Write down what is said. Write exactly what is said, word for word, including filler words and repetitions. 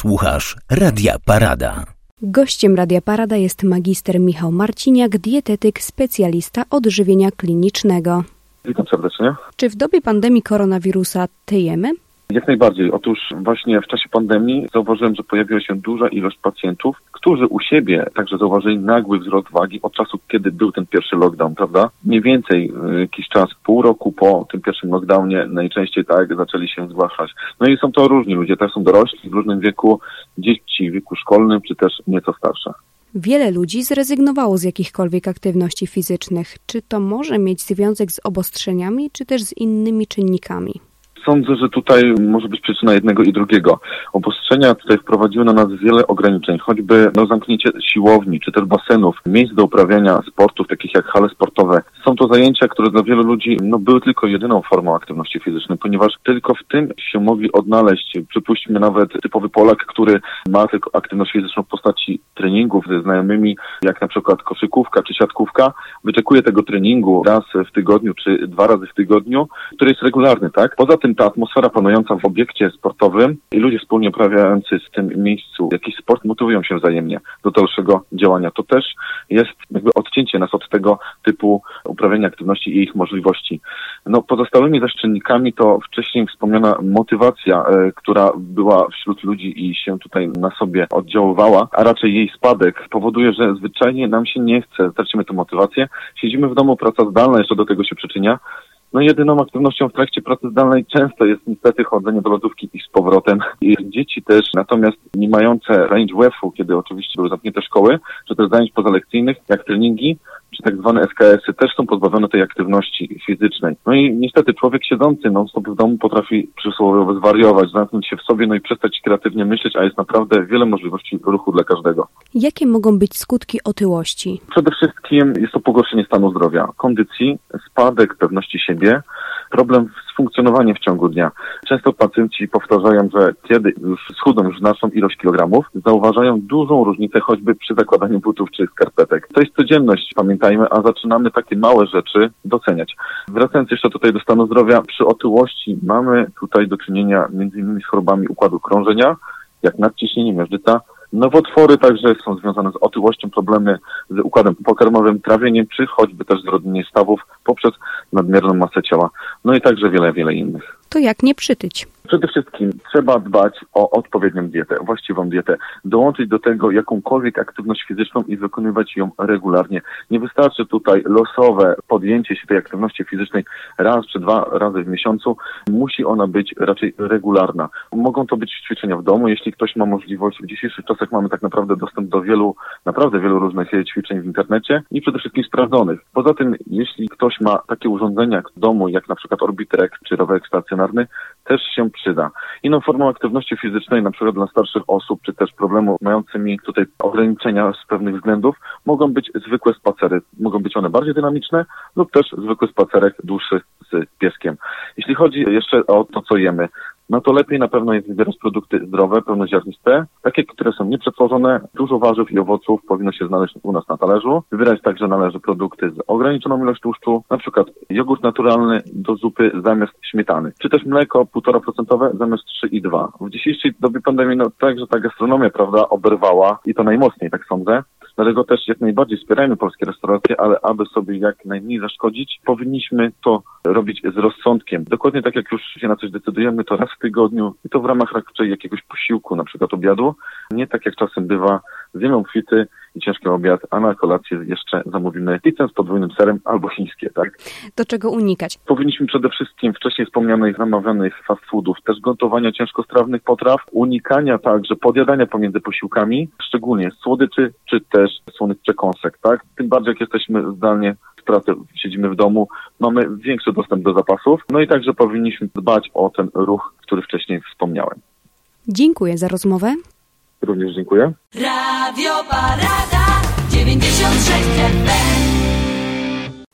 Słuchasz Radia Parada. Gościem Radia Parada jest magister Michał Marciniak, dietetyk, specjalista odżywienia klinicznego. Witam serdecznie. Czy w dobie pandemii koronawirusa tyjemy? Jak najbardziej. Otóż właśnie w czasie pandemii zauważyłem, że pojawiła się duża ilość pacjentów, którzy u siebie także zauważyli nagły wzrost wagi od czasu, kiedy był ten pierwszy lockdown, prawda? Mniej więcej jakiś czas, pół roku po tym pierwszym lockdownie najczęściej tak zaczęli się zgłaszać. No i są to różni ludzie, też są dorośli w różnym wieku, dzieci w wieku szkolnym, czy też nieco starsze. Wiele ludzi zrezygnowało z jakichkolwiek aktywności fizycznych. Czy to może mieć związek z obostrzeniami, czy też z innymi czynnikami? Sądzę, że tutaj może być przyczyna jednego i drugiego. Obostrzenia tutaj wprowadziły na nas wiele ograniczeń, choćby no, zamknięcie siłowni, czy też basenów, miejsc do uprawiania sportów, takich jak hale sportowe. Są to zajęcia, które dla wielu ludzi no, były tylko jedyną formą aktywności fizycznej, ponieważ tylko w tym się mogli odnaleźć. Przypuśćmy nawet typowy Polak, który ma tylko aktywność fizyczną w postaci treningów ze znajomymi, jak na przykład koszykówka czy siatkówka, wyczekuje tego treningu raz w tygodniu, czy dwa razy w tygodniu, który jest regularny, tak? Poza tym ta atmosfera panująca w obiekcie sportowym i ludzie wspólnie uprawiający w tym miejscu jakiś sport motywują się wzajemnie do dalszego działania. To też jest jakby odcięcie nas od tego typu uprawiania aktywności i ich możliwości. No pozostałymi zaś czynnikami to wcześniej wspomniana motywacja, y, która była wśród ludzi i się tutaj na sobie oddziaływała, a raczej jej spadek powoduje, że zwyczajnie nam się nie chce, tracimy tę motywację, siedzimy w domu, praca zdalna jeszcze do tego się przyczynia. No jedyną aktywnością w trakcie pracy zdalnej często jest niestety chodzenie do lodówki i z powrotem. I dzieci też, natomiast nie mające zajęć W F-u, kiedy oczywiście były zamknięte szkoły, czy też zajęć pozalekcyjnych, jak treningi, czy tak zwane S K S-y, też są pozbawione tej aktywności fizycznej. No i niestety człowiek siedzący non-stop w domu potrafi przysłowiowo zwariować, zamknąć się w sobie, no i przestać kreatywnie myśleć, a jest naprawdę wiele możliwości ruchu dla każdego. Jakie mogą być skutki otyłości? Przede wszystkim jest to pogorszenie stanu zdrowia, kondycji, spadek pewności siebie, problem z funkcjonowaniem w ciągu dnia. Często pacjenci powtarzają, że kiedy już schudną już znaczną ilość kilogramów, zauważają dużą różnicę choćby przy zakładaniu butów czy skarpetek. To jest codzienność, pamiętajmy, a zaczynamy takie małe rzeczy doceniać. Wracając jeszcze tutaj do stanu zdrowia, przy otyłości mamy tutaj do czynienia między innymi z chorobami układu krążenia, jak nadciśnienie, miażdżyca. Nowotwory także są związane z otyłością, problemy z układem pokarmowym, trawieniem, czy choćby też zrodnienie stawów poprzez nadmierną masę ciała. No i także wiele, wiele innych. To jak nie przytyć? Przede wszystkim trzeba dbać o odpowiednią dietę, właściwą dietę. Dołączyć do tego jakąkolwiek aktywność fizyczną i wykonywać ją regularnie. Nie wystarczy tutaj losowe podjęcie się tej aktywności fizycznej raz czy dwa razy w miesiącu. Musi ona być raczej regularna. Mogą to być ćwiczenia w domu, jeśli ktoś ma możliwość. W dzisiejszych czasach mamy tak naprawdę dostęp do wielu, naprawdę wielu różnych ćwiczeń w internecie i przede wszystkim sprawdzonych. Poza tym, jeśli ktoś ma takie urządzenia w domu, jak na przykład Orbitrek czy rowerek stacjonarny, też się przyda. Inną formą aktywności fizycznej, na przykład dla starszych osób, czy też problemu mającymi tutaj ograniczenia z pewnych względów, mogą być zwykłe spacery. Mogą być one bardziej dynamiczne lub też zwykły spacerek dłuższy z pieskiem. Jeśli chodzi jeszcze o to, co jemy, no to lepiej na pewno jest wybierać produkty zdrowe, pełnoziarniste, takie, które są nieprzetworzone. Dużo warzyw i owoców powinno się znaleźć u nas na talerzu. Wybierać także należy produkty z ograniczoną ilością tłuszczu, na przykład jogurt naturalny do zupy zamiast śmietany, czy też mleko półtora procent zamiast trzy i dwa. W dzisiejszej dobie pandemii, no także ta gastronomia, prawda, oberwała i to najmocniej, tak sądzę. Dlatego też jak najbardziej wspierajmy polskie restauracje, ale aby sobie jak najmniej zaszkodzić, powinniśmy to robić z rozsądkiem. Dokładnie tak jak już się na coś decydujemy, to raz w tygodniu i to w ramach raczej jakiegoś posiłku, na przykład obiadu. Nie tak jak czasem bywa, zjemy kwity i ciężki obiad, a na kolację jeszcze zamówimy pizzę z podwójnym serem albo chińskie, tak? Do czego unikać? Powinniśmy przede wszystkim wcześniej wspomnianych zamawianych fast foodów, też gotowania ciężkostrawnych potraw, unikania także podjadania pomiędzy posiłkami, szczególnie słodyczy czy też słonych przekąsek, tak? Tym bardziej jak jesteśmy zdalnie w pracy, siedzimy w domu, mamy większy dostęp do zapasów, no i także powinniśmy dbać o ten ruch, który wcześniej wspomniałem. Dziękuję za rozmowę. Również dziękuję. Radio Parada dziewięćdziesiąt sześć F M.